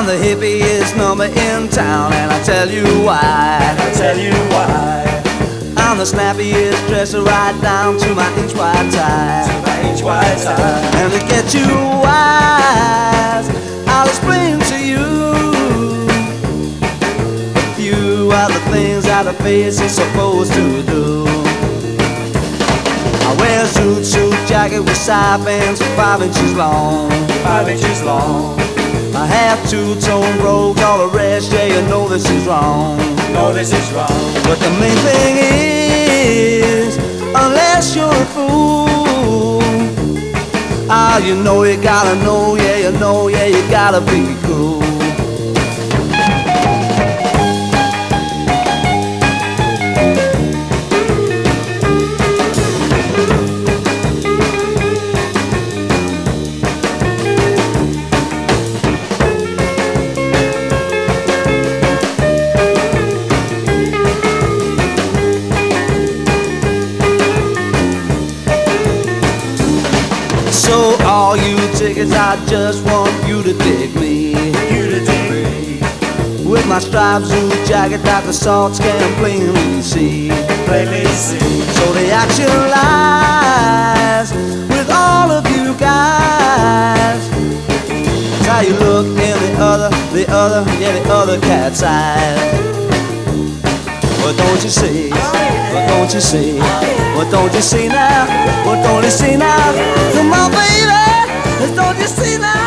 the hippiest number in town, and I tell you why. I'm the snappiest dresser right down to my inch wide tie. And to get you wise, I'll explain to you a few of the things that a face is supposed to do. I wear a suit jacket with side bands 5 inches long. I have two-tone robes, all the rest, yeah, you know this is wrong. But the main thing is, unless you're a fool, you know you gotta know, yeah, you know, yeah, you gotta be cool. So all you tickets, I just want you to dig me. With my striped suit jacket that the salts can plainly see. So the action lies with all of you guys. It's how you look in the other cat's eyes. What don't you see? What don't you see? What don't you see now? What don't you see now? Come on, baby, don't you see now?